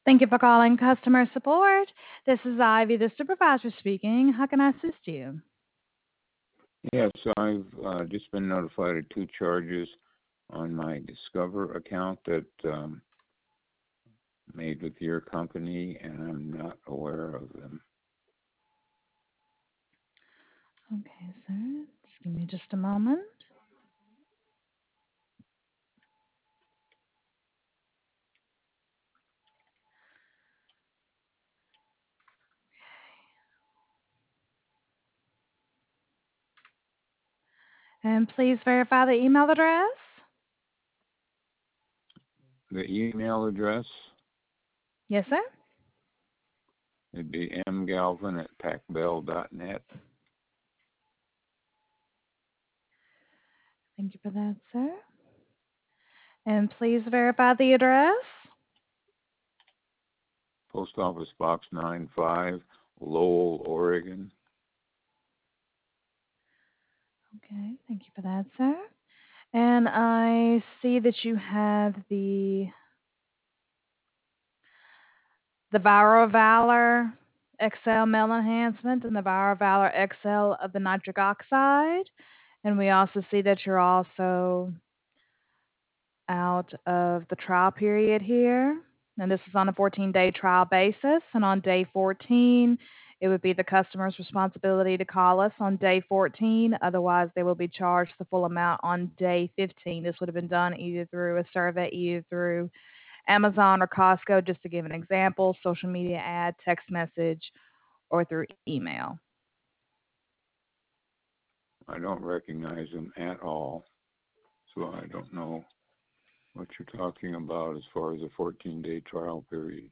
Thank you for calling customer support. This is Ivy, the supervisor speaking. How can I assist you? Yes, I've just been notified of two charges on my Discover account that made with your company, and I'm not aware of them. Okay, sir. Just give me just a moment. And please verify the email address. The email address Yes, sir. would be mgalvin@pacbell.net. Thank you for that, sir. And please verify the address. Post Office Box 95, Lowell, Oregon. Okay, thank you for that, sir. And I see that you have the Viral Valor XL Male Enhancement and the Viral Valor XL of the nitric oxide. And we also see that you're also out of the trial period here. And this is on a 14-day trial basis. And on day 14, it would be the customer's responsibility to call us on day 14. Otherwise, they will be charged the full amount on day 15. This would have been done either through a survey, either through Amazon or Costco, just to give an example, social media ad, text message, or through email. I don't recognize them at all, so I don't know what you're talking about as far as a 14-day trial period.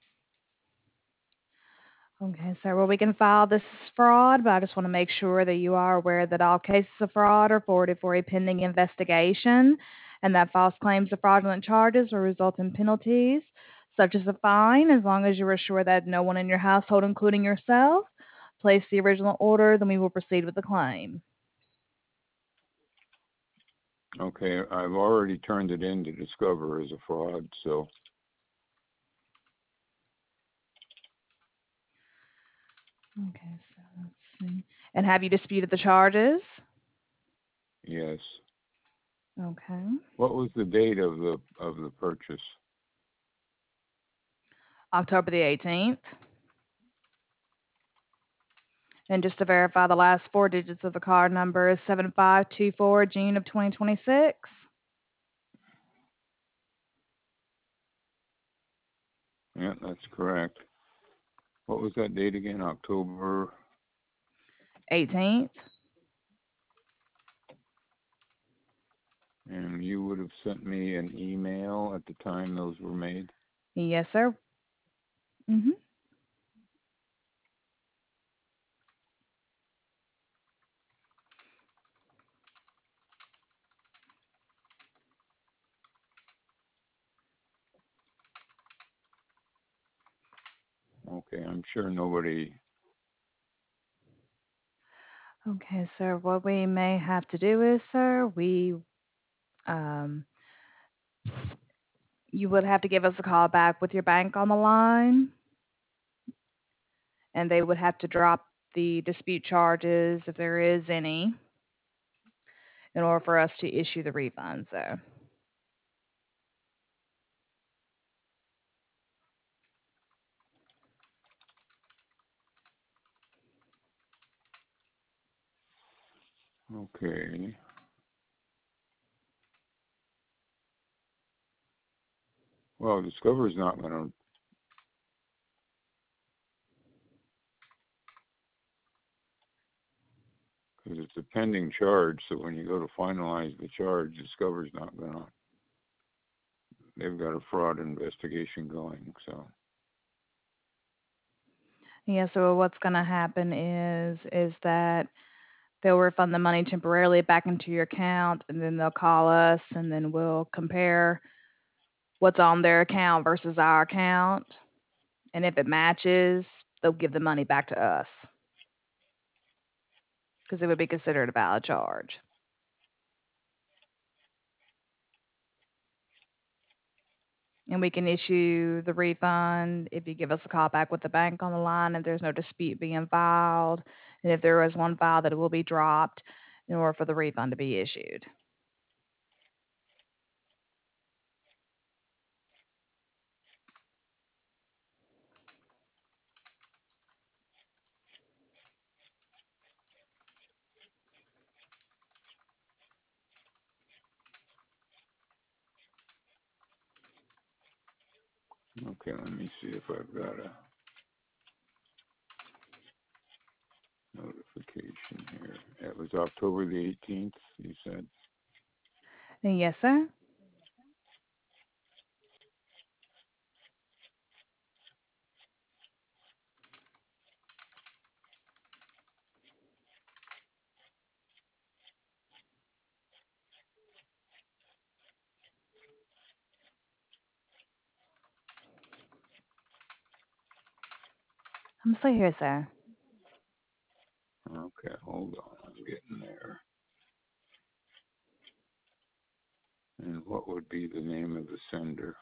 Okay, sir. Well, we can file this as fraud, but I just want to make sure that you are aware that all cases of fraud are forwarded for a pending investigation and that false claims of fraudulent charges will result in penalties, such as a fine, as long as you are sure that no one in your household, including yourself, placed the original order, then we will proceed with the claim. Okay, I've already turned it in to Discover as a fraud, so Okay, so let's see. And have you disputed the charges? yes. Okay. What was the date of the purchase? October the 18th. And just to verify, the last four digits of the card number is 7524, June of 2026. Yeah, that's correct. What was that date again? October? 18th. And you would have sent me an email at the time those were made? Yes, sir. Mm-hmm. Okay, I'm sure nobody. Okay, sir. What we may have to do is, sir, you would have to give us a call back with your bank on the line, and they would have to drop the dispute charges, if there is any, in order for us to issue the refund, sir. Okay. Well, Discover's not going to. Because it's a pending charge, so when you go to finalize the charge, Discover's not going to. They've got a fraud investigation going, so. Yeah, so what's going to happen is that they'll refund the money temporarily back into your account, and then they'll call us, and then we'll compare what's on their account versus our account. And if it matches, they'll give the money back to us because it would be considered a valid charge. and we can issue the refund if you give us a call back with the bank on the line and there's no dispute being filed. And if there is one filed, that it will be dropped in order for the refund to be issued. Okay, let me see if I've got a notification here. It was October the 18th, you said? Yes, sir. I'm still here, sir. Okay, hold on, I'm getting there. And what would be the name of the sender?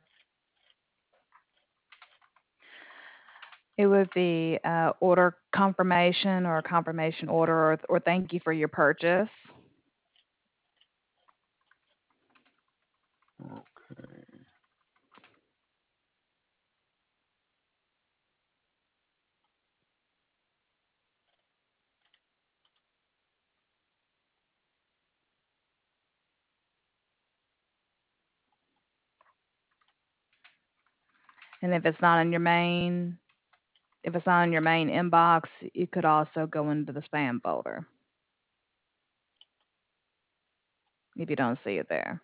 It would be order confirmation or confirmation order or thank you for your purchase. Okay. And if it's not in your main, if it's not in your main inbox, it could also go into the spam folder if you don't see it there.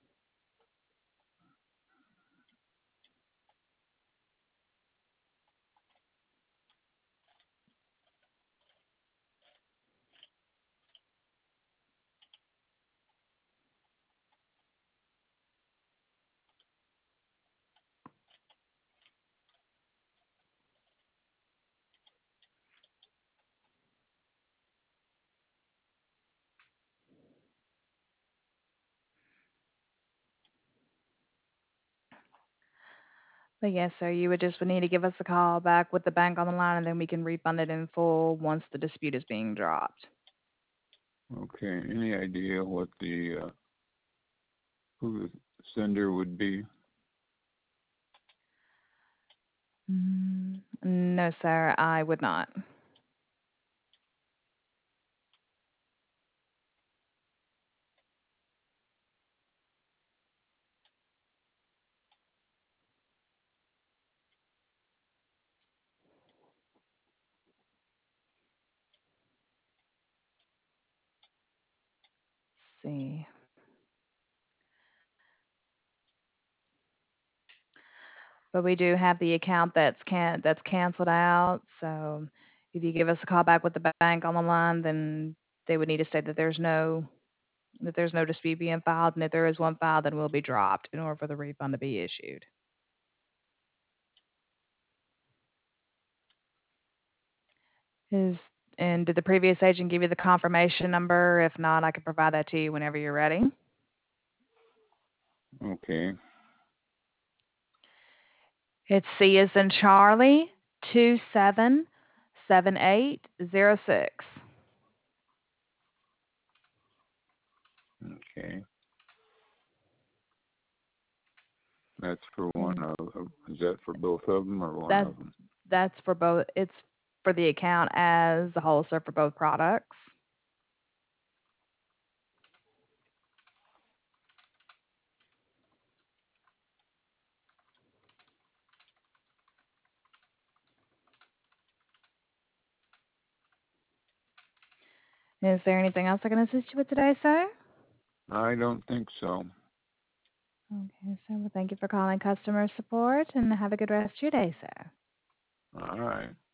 But yes, sir, you would need to give us a call back with the bank on the line, and then we can refund it in full once the dispute is being dropped. Okay, any idea what the who the sender would be? No, sir, I would not. See. But we do have the account that's canceled out. So if you give us a call back with the bank on the line, then they would need to state that there's no dispute being filed, and if there is one filed, then it will be dropped in order for the refund to be issued. Is and did the previous agent give you the confirmation number? If not, I can provide that to you whenever you're ready. Okay, It's C as in Charlie 277806. okay. That's for one And of, is that for both of them or one that of them? that's for both. It's for the account as a whole, so for both products. Is there anything else I can assist you with today, sir? I don't think so. Okay, sir. Well, thank you for calling customer support and have a good rest of your day, sir. All right.